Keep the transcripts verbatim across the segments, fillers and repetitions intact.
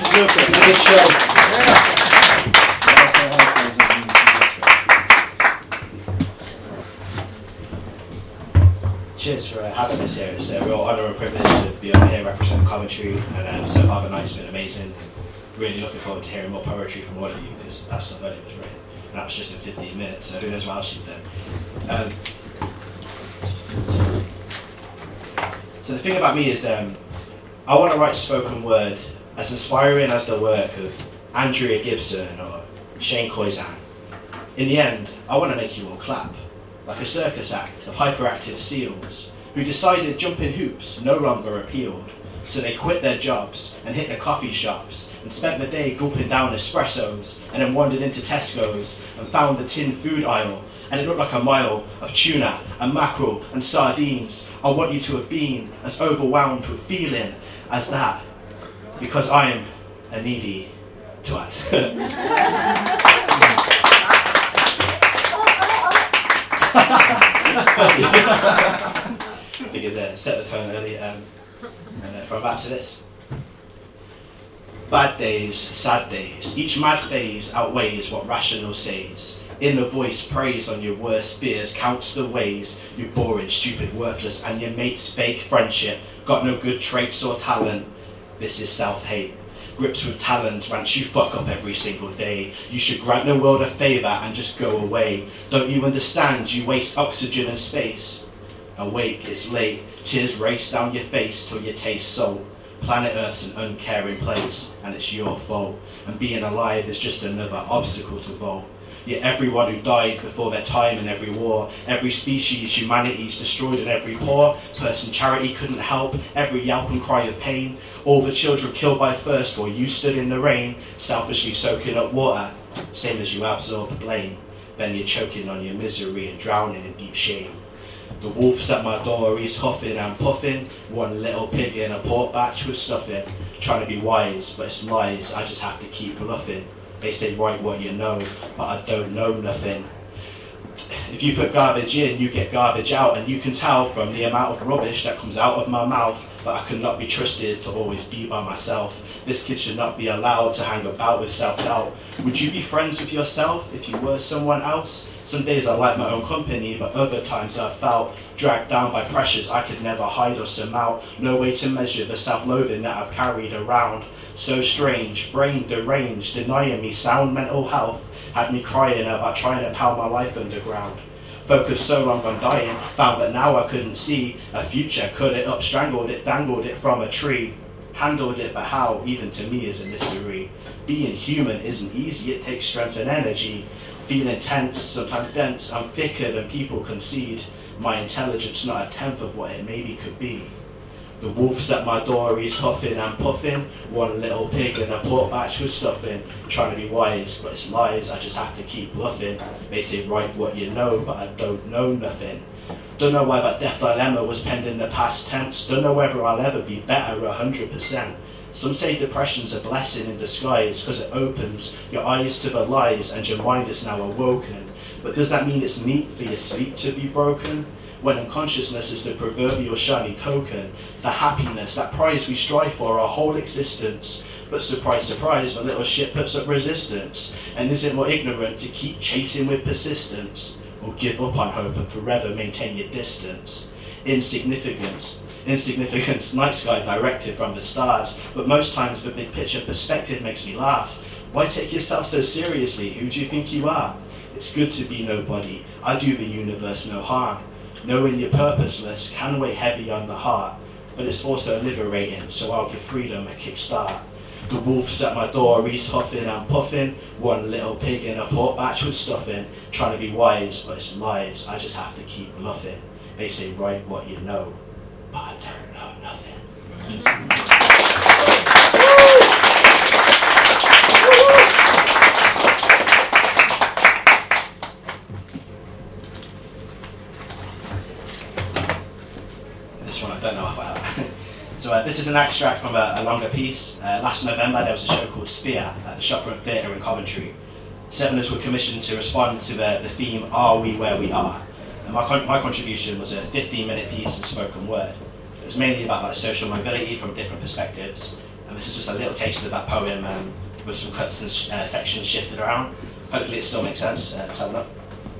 It's a good show. Cheers for uh, having us here. It's a real honour and privilege to be on here representing Coventry, and um, so far the night's been amazing. Really looking forward to hearing more poetry from all of you, because that stuff earlier was written, and that was just in fifteen minutes, so who knows what else you've done. Um, so the thing about me is um, I want to write spoken word as inspiring as the work of Andrea Gibson or Shane Koizan. In the end, I want to make you all clap, like a circus act of hyperactive seals who decided jumping hoops no longer appealed. So they quit their jobs and hit the coffee shops and spent the day gulping down espressos, and then wandered into Tesco's and found the tin food aisle, and it looked like a mile of tuna and mackerel and sardines. I want you to have been as overwhelmed with feeling as that, because I'm a needy twat. Because uh, set the tone early, um, and uh, from back to this. Bad days, sad days, each mad phase outweighs what rational says. Inner voice preys on your worst fears, counts the ways you boring, stupid, worthless, and your mate's fake friendship got no good traits or talent. This is self-hate. Grips with talent, rants you fuck up every single day. You should grant the world a favour and just go away. Don't you understand? You waste oxygen and space. Awake, it's late. Tears race down your face till you taste salt. Planet Earth's an uncaring place, and it's your fault. And being alive is just another obstacle to vault. Yet everyone who died before their time in every war, every species humanity's destroyed in every poor person charity couldn't help, every yelp and cry of pain, all the children killed by thirst while you stood in the rain, selfishly soaking up water, same as you absorb blame. Then you're choking on your misery and drowning in deep shame. The wolf's at my door, he's huffing and puffing, one little pig in a pork batch with stuffing, trying to be wise, but it's lies, I just have to keep bluffing. They say write what you know, but I don't know nothing. If you put garbage in, you get garbage out, and you can tell from the amount of rubbish that comes out of my mouth that I could not be trusted to always be by myself. This kid should not be allowed to hang about with self-doubt. Would you be friends with yourself if you were someone else? Some days I like my own company, but other times I felt dragged down by pressures I could never hide or surmount. No way to measure the self-loathing that I've carried around. So strange, brain deranged, denying me sound mental health, had me crying about trying to pound my life underground. Focused so long on dying, found that now I couldn't see a future. Cut it up, strangled it, dangled it from a tree. Handled it, but how, even to me, is a mystery. Being human isn't easy, it takes strength and energy. Feeling tense, sometimes dense, I'm thicker than people concede. My intelligence not a tenth of what it maybe could be. The wolf's at my door, he's huffing and puffing, one little pig in a pork batch with stuffing, trying to be wise, but it's lies, I just have to keep bluffing. They say write what you know, but I don't know nothing. Don't know why that death dilemma was penned in the past tense, don't know whether I'll ever be better a hundred percent. Some say depression's a blessing in disguise, because it opens your eyes to the lies and your mind is now awoken. But does that mean it's neat for your sleep to be broken? When unconsciousness is the proverbial shiny token, the happiness, that prize we strive for our whole existence. But surprise, surprise, the little shit puts up resistance. And is it more ignorant to keep chasing with persistence? Or give up on hope and forever maintain your distance? Insignificance. Insignificance, night sky directed from the stars, but most times the big picture perspective makes me laugh. Why take yourself so seriously? Who do you think you are? It's good to be nobody. I do the universe no harm. Knowing you're purposeless can weigh heavy on the heart, but it's also liberating, so I'll give freedom a kickstart. The wolf's at my door, he's huffing and puffing, one little pig in a pork batch with stuffing, trying to be wise, but it's lies, I just have to keep bluffing. They say write what you know, but I don't know nothing. This one I don't know about. So uh, this is an extract from a, a longer piece. Uh, last November there was a show called Sphere at the Shopfront Theatre in Coventry. Seven of us were commissioned to respond to the, the theme, Are We Where We Are? And my, con my contribution was a fifteen minute piece of spoken word. It was mainly about like social mobility from different perspectives. And this is just a little taste of that poem um, with some cuts and sh uh, sections shifted around. Hopefully it still makes sense. Uh, let's have a look.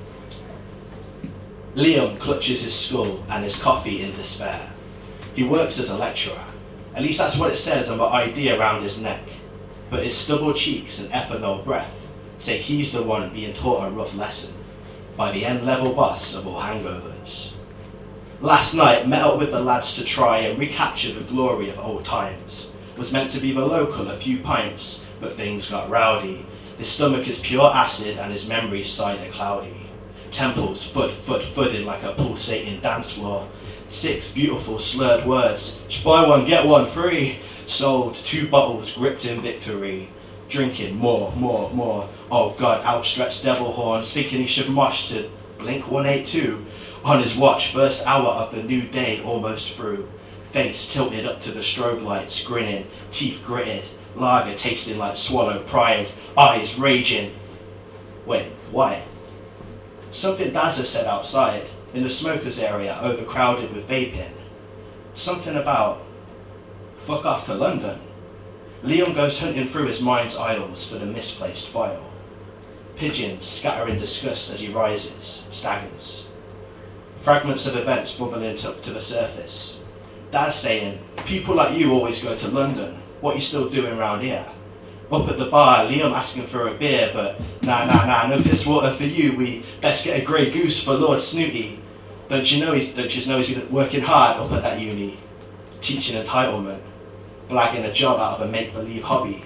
Liam clutches his skull and his coffee in despair. He works as a lecturer. At least that's what it says on the I D around his neck. But his stubble cheeks and ethanol breath say he's the one being taught a rough lesson by the end-level boss of all hangovers. Last night, met up with the lads to try and recapture the glory of old times. Was meant to be the local a few pints, but things got rowdy. His stomach is pure acid and his memories cider cloudy. Temples foot, foot, footing like a pulsating dance floor. Six beautiful slurred words, buy one, get one free. Sold two bottles gripped in victory. Drinking more, more, more. Oh God, outstretched devil horns, thinking he should march to Blink one eighty-two. On his watch, first hour of the new day almost through. Face tilted up to the strobe lights, grinning, teeth gritted, lager tasting like swallowed pride, eyes raging. Wait, why? Something Dazza said outside, in the smokers area, overcrowded with vaping. Something about, fuck off to London. Liam goes hunting through his mind's aisles for the misplaced file. Pigeons scatter in disgust as he rises, staggers. Fragments of events bubbling up to the surface. Daz saying, people like you always go to London, what you still doing round here? Up at the bar, Liam asking for a beer, but nah, nah, nah, no piss water for you, we best get a grey goose for Lord Snooty. Don't you know he's, don't you know he's been working hard up at that uni? Teaching entitlement, blagging a job out of a make-believe hobby.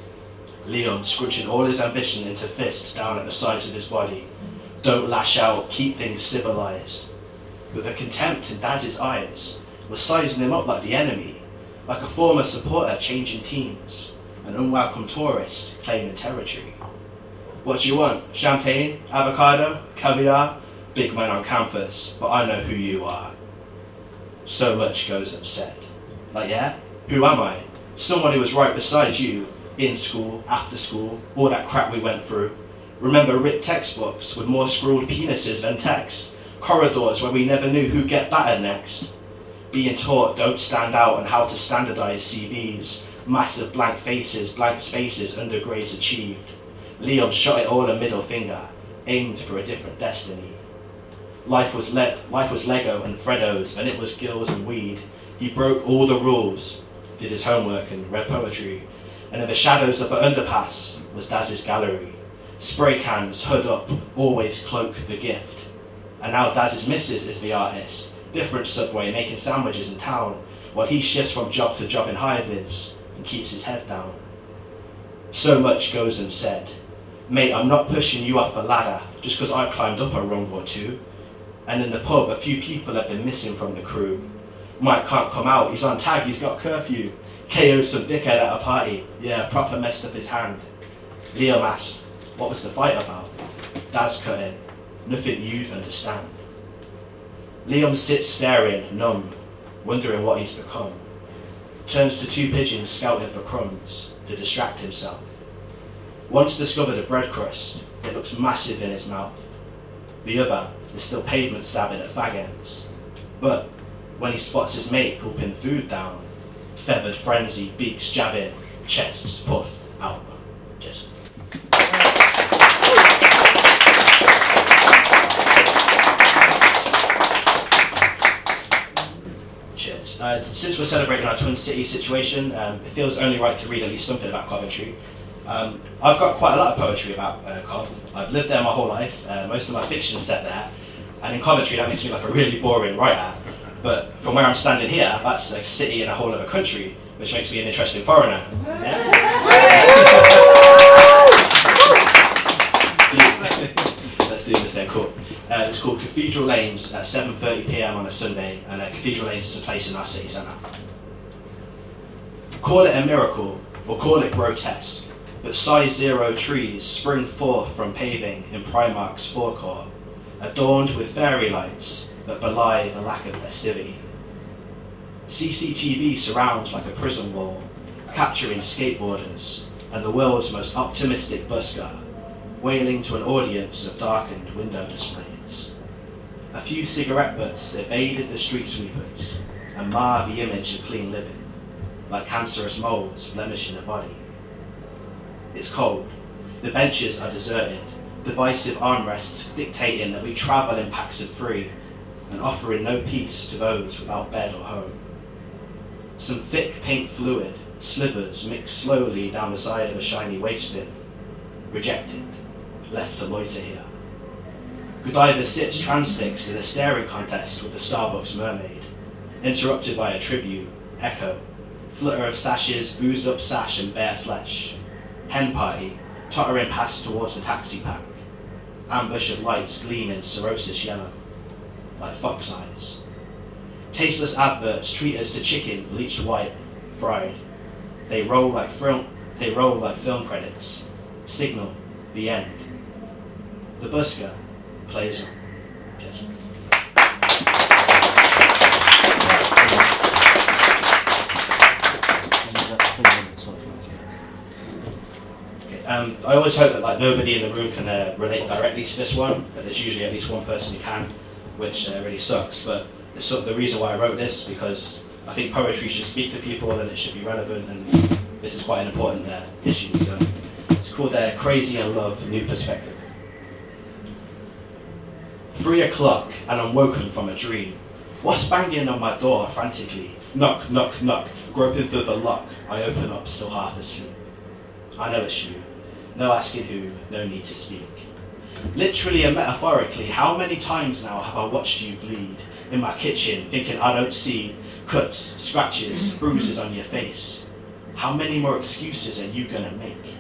Liam scrunching all his ambition into fists down at the sides of his body. Don't lash out, keep things civilized. With a contempt in Daz's eyes, was sizing him up like the enemy, like a former supporter changing teams, an unwelcome tourist claiming territory. What do you want? Champagne? Avocado? Caviar? Big man on campus, but I know who you are. So much goes unsaid. Like, yeah? Who am I? Someone who was right beside you, in school, after school, all that crap we went through. Remember ripped textbooks with more scrawled penises than text, corridors where we never knew who'd get battered next. Being taught don't stand out and how to standardise C Vs, massive blank faces, blank spaces under grades achieved. Liam shot it all a middle finger, aimed for a different destiny. Life was, le life was Lego and Freddos, and it was gills and weed. He broke all the rules, did his homework and read poetry, and in the shadows of the underpass was Daz's gallery. Spray cans, hood up, always cloak the gift. And now Daz's missus is the artist, different subway, making sandwiches in town, while he shifts from job to job in high-vis and keeps his head down. So much goes unsaid. Mate, I'm not pushing you off the ladder just because I climbed up a rung or two. And in the pub, a few people have been missing from the crew. Mike can't come out, he's on tag, he's got curfew. K O'd some dickhead at a party, yeah, proper messed up his hand. Liam asked, what was the fight about? Daz cut in, nothing you'd understand. Liam sits staring, numb, wondering what he's become. Turns to two pigeons scouting for crumbs to distract himself. One's discovered a bread crust, it looks massive in his mouth. The other is still pavement stabbing at fag ends. But when he spots his mate gulping food down, feathered frenzy, beaks jabbing, chests puffed out. Cheers. Cheers. Uh, since we're celebrating our Twin Cities situation, um, it feels only right to read at least something about Coventry. Um, I've got quite a lot of poetry about uh, Cov. I've lived there my whole life. Uh, most of my fiction's set there. And in Coventry, that makes me like a really boring writer. But from where I'm standing here, that's a city in a whole other country, which makes me an interesting foreigner. Yeah? Let's do this then, cool. Uh, it's called Cathedral Lanes at seven thirty p m on a Sunday, and uh, Cathedral Lanes is a place in our city centre. Call it a miracle, or call it grotesque, but size zero trees spring forth from paving in Primark's forecourt, adorned with fairy lights that belie the lack of festivity. C C T V surrounds like a prison wall, capturing skateboarders and the world's most optimistic busker, wailing to an audience of darkened window displays. A few cigarette butts evaded the street sweepers and mar the image of clean living. like cancerous moles blemishing the body. It's cold. The benches are deserted, divisive armrests dictating that we travel in packs of three and offering no peace to those without bed or home. Some thick pink fluid slivers mixed slowly down the side of a shiny waste bin. Rejected, left to loiter here. Godiva sits transfixed in a staring contest with the Starbucks mermaid, interrupted by a tribute, echo, flutter of sashes, boozed up sash and bare flesh. Hen party, tottering past towards the taxi pack. Ambush of lights gleaming cirrhosis yellow, like fox eyes. Tasteless adverts treat us to chicken bleached white, fried. They roll like film, they roll like film credits. Signal, the end. The busker plays on. Cheers. Okay, um, I always hope that like nobody in the room can uh, relate directly to this one, but there's usually at least one person who can, which uh, really sucks. But it's sort of the reason why I wrote this, because I think poetry should speak to people and it should be relevant, and this is quite an important uh, issue. So it's called uh, Crazy in Love, New Perspective. Three o'clock and I'm woken from a dream. What's banging on my door frantically? Knock, knock, knock, groping for the lock. I open up, still half asleep. I know it's you. No asking who, no need to speak. Literally and metaphorically, how many times now have I watched you bleed? In my kitchen, thinking I don't see cuts, scratches, bruises on your face. How many more excuses are you gonna make?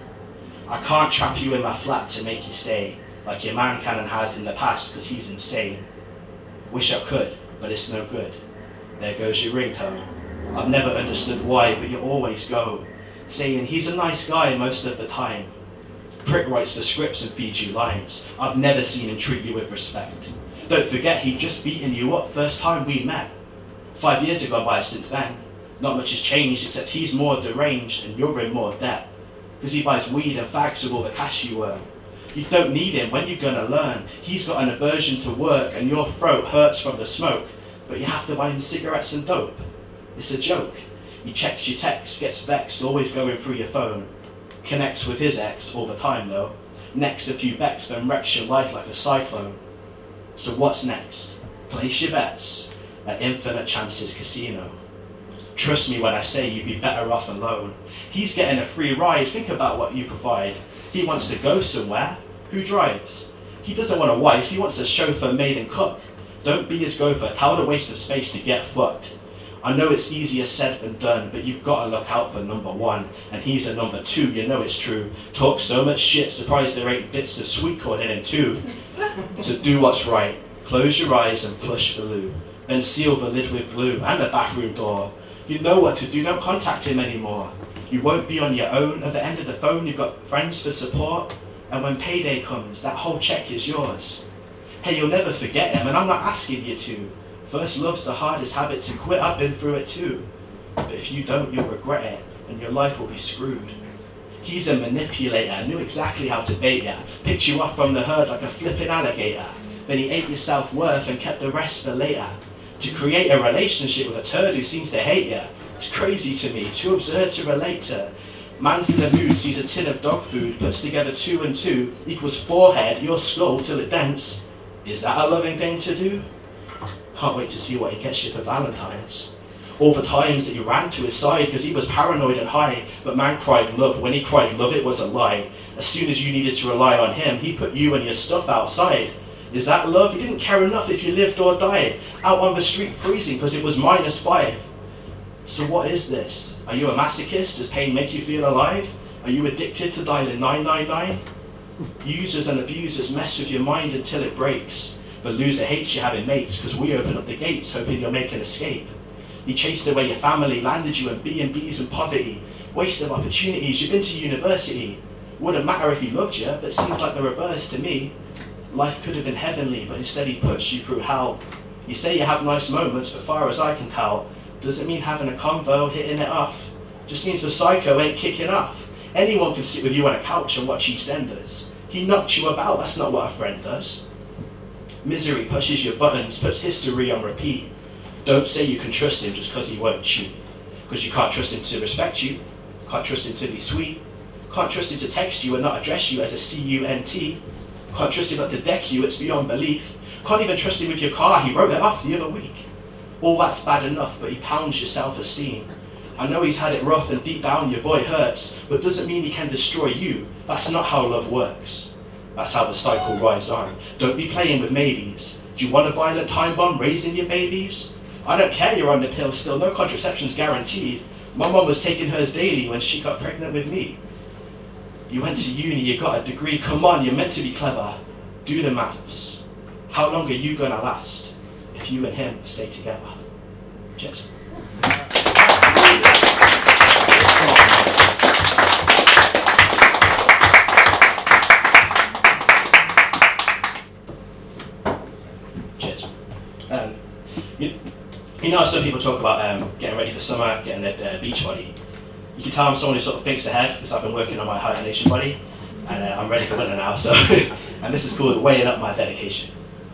I can't trap you in my flat to make you stay, like your man can and has in the past, cause he's insane. Wish I could, but it's no good. There goes your ringtone. I've never understood why, but you always go, saying he's a nice guy most of the time. Prick writes the scripts and feeds you lines. I've never seen him treat you with respect. Don't forget he'd just beaten you up first time we met. Five years have gone by since then. Not much has changed except he's more deranged and you're in more debt. Cause he buys weed and fags with all the cash you earn. You don't need him, when you gonna learn? He's got an aversion to work and your throat hurts from the smoke, but you have to buy him cigarettes and dope. It's a joke. He checks your texts, gets vexed, always going through your phone. Connects with his ex all the time though. Next a few becks, then wrecks your life like a cyclone. So what's next? Place your bets at Infinite Chances Casino. Trust me when I say you'd be better off alone. He's getting a free ride, think about what you provide. He wants to go somewhere. Who drives? He doesn't want a wife, he wants a chauffeur, maid and cook. Don't be his gopher, tell the waste of space to get fucked. I know it's easier said than done, but you've got to look out for number one, and he's a number two, you know it's true. Talk so much shit, surprised there ain't bits of sweet corn in him too. So do what's right, close your eyes and flush the loo, then seal the lid with glue and the bathroom door. You know what to do, don't contact him anymore. You won't be on your own, at the end of the phone you've got friends for support, and when payday comes, that whole check is yours. Hey, you'll never forget him, and I'm not asking you to. First love's the hardest habit to quit, I've been through it too. But if you don't, you'll regret it, and your life will be screwed. He's a manipulator, knew exactly how to bait ya, picked you off from the herd like a flipping alligator. Then he ate your self-worth and kept the rest for later. To create a relationship with a turd who seems to hate ya. It's crazy to me, too absurd to relate to. Man's in the mood, sees a tin of dog food, puts together two and two, equals forehead, your skull till it dents. Is that a loving thing to do? Can't wait to see what he gets you for Valentine's. All the times that you ran to his side because he was paranoid and high, but man cried love. When he cried love, it was a lie. As soon as you needed to rely on him, he put you and your stuff outside. Is that love? He didn't care enough if you lived or died. Out on the street freezing because it was minus five. So what is this? Are you a masochist? Does pain make you feel alive? Are you addicted to dialing nine nine nine? Users and abusers mess with your mind until it breaks. The loser hates you having mates because we open up the gates hoping you'll make an escape. He chased away your family, landed you in B and B's and poverty. Waste of opportunities, you've been to university. Wouldn't matter if he loved you, but seems like the reverse to me. Life could have been heavenly, but instead he puts you through hell. You say you have nice moments, but far as I can tell, doesn't mean having a convo, hitting it off. Just means the psycho ain't kicking off. Anyone can sit with you on a couch and watch EastEnders. He knocked you about, that's not what a friend does. Misery pushes your buttons, puts history on repeat. Don't say you can trust him just because he won't cheat. Because you can't trust him to respect you, can't trust him to be sweet, can't trust him to text you and not address you as a C U N T, can't trust him not to deck you, it's beyond belief, can't even trust him with your car, he wrote it off the other week. All that's bad enough, but he pounds your self-esteem. I know he's had it rough and deep down your boy hurts, but doesn't mean he can destroy you. That's not how love works. That's how the cycle rides on. Don't be playing with maybes. Do you want a violent time bomb raising your babies? I don't care you're on the pill still, no contraception's guaranteed. My mom was taking hers daily when she got pregnant with me. You went to uni, you got a degree, come on, you're meant to be clever. Do the maths. How long are you gonna last if you and him stay together? Cheers. Cheers. Um, you, you know, some people talk about um, getting ready for summer, getting their, their beach body. You can tell I'm someone who sort of thinks ahead because I've been working on my hibernation body, and uh, I'm ready for winter now. So, and this is called weighing up my dedication.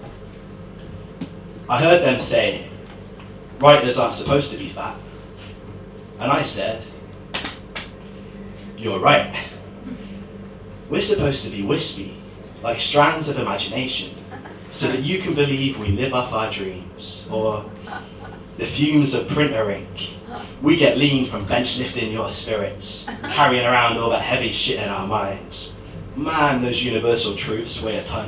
I heard them say, writers aren't supposed to be fat, and I said, you're right. We're supposed to be wispy, like strands of imagination, so that you can believe we live off our dreams, or the fumes of printer ink. We get lean from bench lifting your spirits, carrying around all that heavy shit in our minds. Man, those universal truths weigh a ton.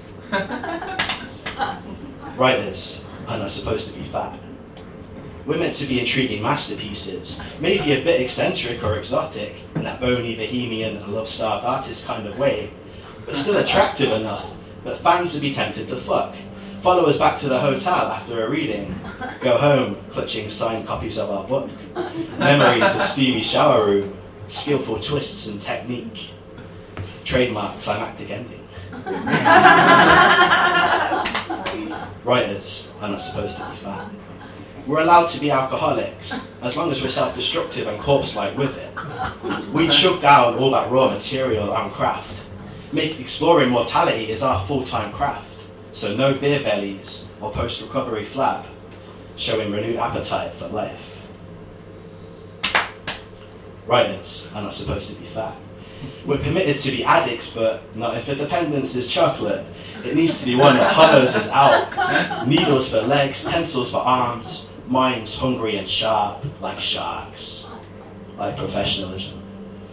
Writers are not supposed to be fat. We're meant to be intriguing masterpieces, maybe a bit eccentric or exotic, in that bony, bohemian, love-starved artist kind of way, but still attractive enough that fans would be tempted to fuck. Follow us back to the hotel after a reading, go home clutching signed copies of our book, memories of steamy shower room, skillful twists and technique, trademark climactic ending. Writers are not supposed to be fat. We're allowed to be alcoholics, as long as we're self-destructive and corpse-like with it. We chug down all that raw material and craft. Make exploring mortality is our full-time craft. So no beer bellies or post-recovery flab, showing renewed appetite for life. Writers are not supposed to be fat. We're permitted to be addicts, but not if the dependence is chocolate. It needs to be one that hollows us out. Needles for legs, pencils for arms, minds hungry and sharp, like sharks, like professionalism.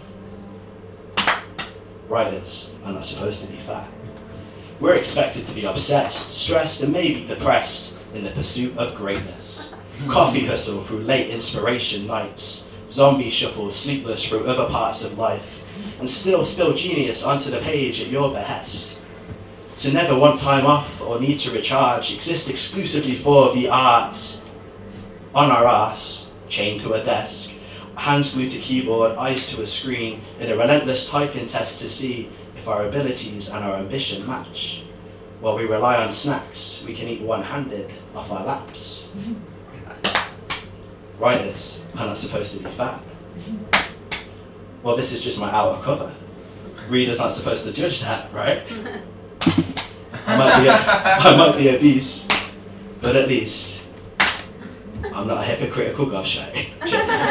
Writers are not supposed to be fat. We're expected to be obsessed, stressed, and maybe depressed in the pursuit of greatness. Coffee hustle through late inspiration nights, zombie shuffle sleepless through other parts of life, and still spill genius onto the page at your behest. To never want time off or need to recharge, exist exclusively for the art. On our ass, chained to a desk, hands glued to keyboard, eyes to a screen, in a relentless typing test to see if our abilities and our ambition match. While we rely on snacks, we can eat one-handed off our laps. Writers are not supposed to be fat. Well, this is just my outer cover. Readers aren't supposed to judge that, right? I might be, a, I might be obese, but at least I'm not a hypocritical gobshite. Cheers.